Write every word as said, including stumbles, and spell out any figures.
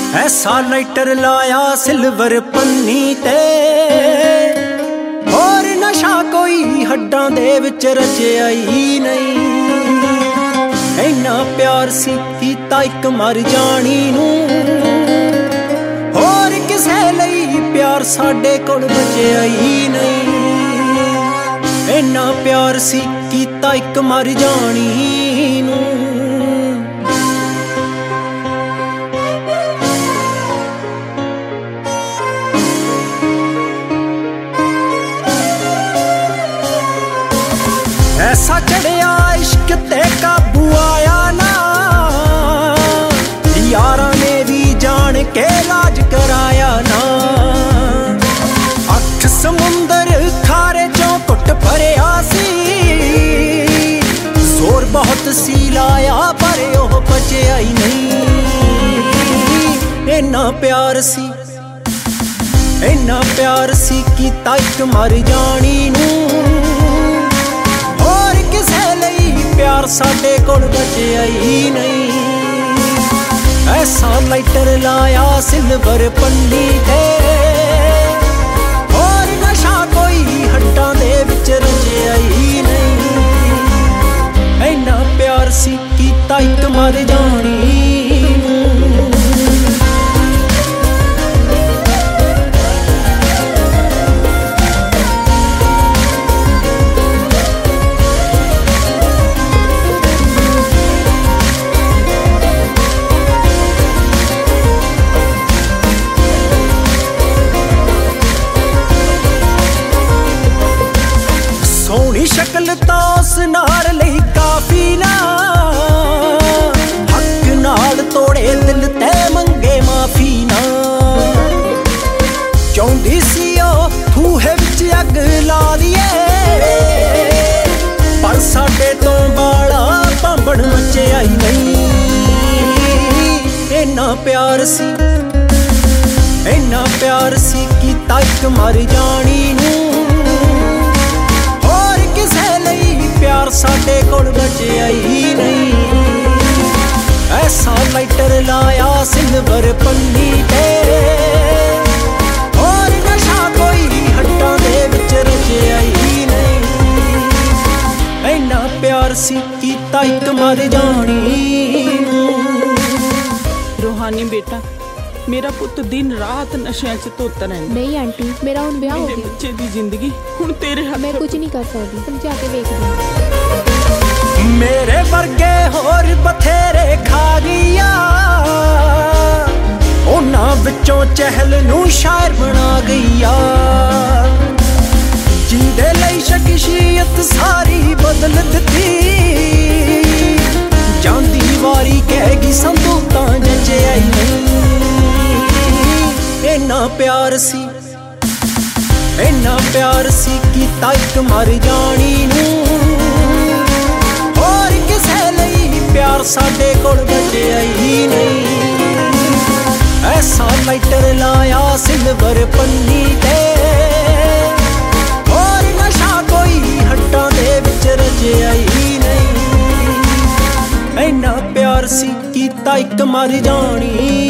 ऐसा लाइटर लाया सिल्वर पन्नी ते और नशा कोई हड्डां दे विच रचिया ही नहीं। इन्ना प्यार सी कीता इक मर जानी नूं, होर किसे लई प्यार साडे कोल बचिया ही नहीं। इन्ना प्यार सी कीता इक मर जानी नूं। ऐसा चढ़िया इश्क ते काबू आया ना, यारां ने भी जान के इलाज कराया ना। अठ समुंदर खारे चों घुट भरिया सी, जोर बहुत सी लाया पर ओह बचिया ही नहीं। इन्ना प्यार सी इन्ना प्यार सी कीता इक मर जानी नूं, प्यार साडे कोल बचिया ही नहीं। ऐसा लाइटर लाया सिल्वर पन्नी ते और नशा कोई हड्डां दे विच रचिया ही नहीं। इन्ना प्यार सी कीता इक मर जानी। सोहनी शक्ल तो उस नाल लई काफी ना, हक नाल तोड़े दिल ते मंगे माफी ना। चाहुंदी सी ओ ठूहे विच अग ला दिए, पर साडे तो बाला भांबड़ मचिया ही नहीं। इन्ना प्यार सी इन्ना प्यार सी कीता इक मर जानी नूं, प्यार साडे कोल बचिया ही नहीं। ऐसा लाइटर लाया सिल्वर पन्नी ते और नशा कोई हड्डां दे विच रचिया ही नहीं। इन्ना प्यार सी कीता इक मर जानी। रूहानी बेटा, मेरा पुत दिन रात नशे च धोता रहिंदा। नहीं आंटी, मेरा हुण ब्याह हो गया। बच्चे दी जिंदगी हुण तेरे हाथ। मैं कुछ नहीं कर सकती, समझा के देख ली। मेरे वर्गे होर बथेरे खा गईया, उन्हां विचों चहल नूं शायर बना गईया। जिंदे लई शख्सियत सारी बदल दित्ती, जांदी वारी कहगी संदूकां जचिया ही नहीं। इन्ना प्यार सी इन्ना प्यार सी कीता इक मर जानी नूं, होर किसे लई प्यार साडे कोल बचिया ही नहीं। ऐसा लाइटर लाया सिल्वर पन्नी ते और नशा कोई हड्डां दे विच रचिया ही नहीं। इन्ना प्यार सी कीता इक मर जानी।